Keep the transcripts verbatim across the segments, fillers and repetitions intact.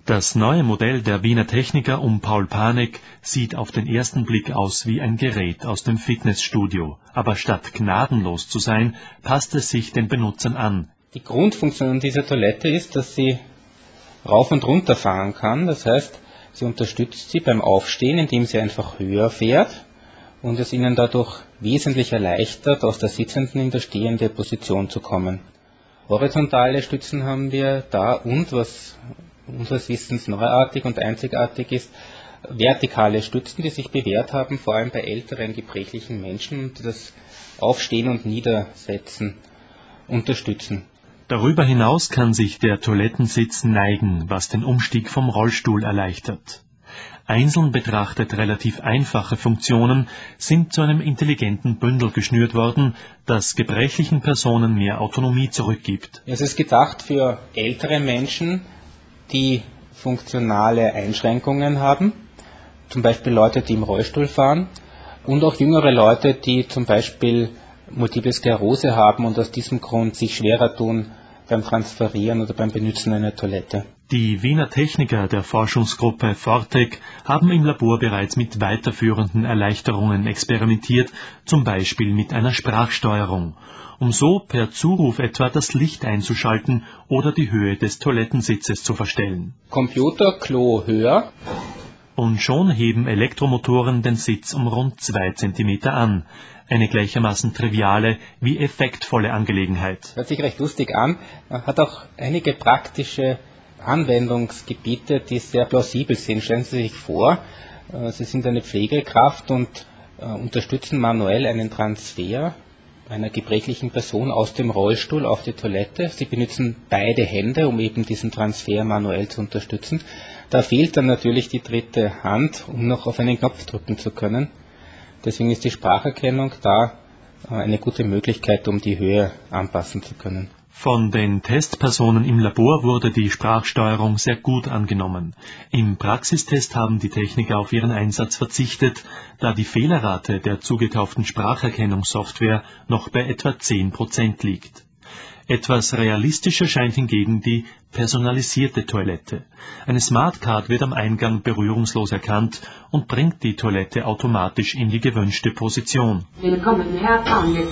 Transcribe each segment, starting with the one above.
Das neue Modell der Wiener Techniker um Paul Panek sieht auf den ersten Blick aus wie ein Gerät aus dem Fitnessstudio. Aber statt gnadenlos zu sein, passt es sich den Benutzern an. Die Grundfunktion dieser Toilette ist, dass sie rauf und runter fahren kann. Das heißt, sie unterstützt sie beim Aufstehen, indem sie einfach höher fährt und es ihnen dadurch wesentlich erleichtert, aus der sitzenden in der stehende Position zu kommen. Horizontale Stützen haben wir da und, was unseres Wissens neuartig und einzigartig ist, vertikale Stützen, die sich bewährt haben, vor allem bei älteren, gebrechlichen Menschen, die das Aufstehen und Niedersetzen unterstützen. Darüber hinaus kann sich der Toilettensitz neigen, was den Umstieg vom Rollstuhl erleichtert. Einzeln betrachtet relativ einfache Funktionen sind zu einem intelligenten Bündel geschnürt worden, das gebrechlichen Personen mehr Autonomie zurückgibt. Es ist gedacht für ältere Menschen, die funktionale Einschränkungen haben, zum Beispiel Leute, die im Rollstuhl fahren, und auch jüngere Leute, die zum Beispiel Multiple Sklerose haben und aus diesem Grund sich schwerer tun beim Transferieren oder beim Benutzen einer Toilette. Die Wiener Techniker der Forschungsgruppe Fortec haben im Labor bereits mit weiterführenden Erleichterungen experimentiert, zum Beispiel mit einer Sprachsteuerung, um so per Zuruf etwa das Licht einzuschalten oder die Höhe des Toilettensitzes zu verstellen. Computer, Klo höher. Und schon heben Elektromotoren den Sitz um rund zwei Zentimeter an. Eine gleichermaßen triviale wie effektvolle Angelegenheit. Hört sich recht lustig an, hat auch einige praktische Anwendungsgebiete, die sehr plausibel sind. Stellen Sie sich vor, Sie sind eine Pflegekraft und unterstützen manuell einen Transfer einer gebrechlichen Person aus dem Rollstuhl auf die Toilette. Sie benutzen beide Hände, um eben diesen Transfer manuell zu unterstützen. Da fehlt dann natürlich die dritte Hand, um noch auf einen Knopf drücken zu können. Deswegen ist die Spracherkennung da eine gute Möglichkeit, um die Höhe anpassen zu können. Von den Testpersonen im Labor wurde die Sprachsteuerung sehr gut angenommen. Im Praxistest haben die Techniker auf ihren Einsatz verzichtet, da die Fehlerrate der zugekauften Spracherkennungssoftware noch bei etwa zehn Prozent liegt. Etwas realistischer scheint hingegen die personalisierte Toilette. Eine Smartcard wird am Eingang berührungslos erkannt und bringt die Toilette automatisch in die gewünschte Position. Willkommen, Herr Panek.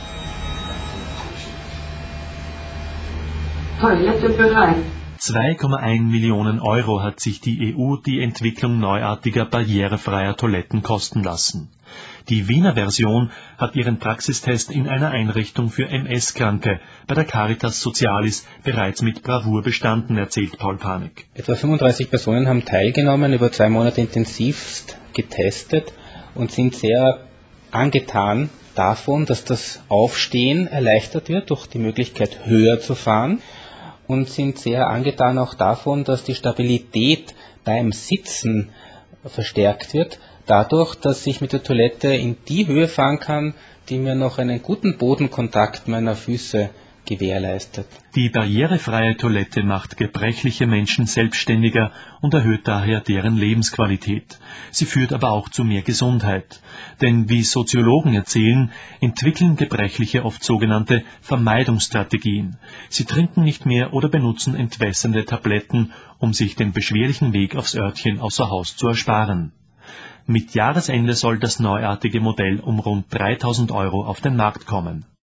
Toilette bereit. zwei Komma eins Millionen Euro hat sich die E U die Entwicklung neuartiger barrierefreier Toiletten kosten lassen. Die Wiener Version hat ihren Praxistest in einer Einrichtung für M S-Kranke bei der Caritas Socialis bereits mit Bravour bestanden, erzählt Paul Panek. Etwa fünfunddreißig Personen haben teilgenommen, über zwei Monate intensivst getestet und sind sehr angetan davon, dass das Aufstehen erleichtert wird durch die Möglichkeit höher zu fahren und sind sehr angetan auch davon, dass die Stabilität beim Sitzen verstärkt wird, dadurch, dass ich mit der Toilette in die Höhe fahren kann, die mir noch einen guten Bodenkontakt meiner Füße gewährleistet. Die barrierefreie Toilette macht gebrechliche Menschen selbstständiger und erhöht daher deren Lebensqualität. Sie führt aber auch zu mehr Gesundheit. Denn wie Soziologen erzählen, entwickeln Gebrechliche oft sogenannte Vermeidungsstrategien. Sie trinken nicht mehr oder benutzen entwässernde Tabletten, um sich den beschwerlichen Weg aufs Örtchen außer Haus zu ersparen. Mit Jahresende soll das neuartige Modell um rund dreitausend Euro auf den Markt kommen.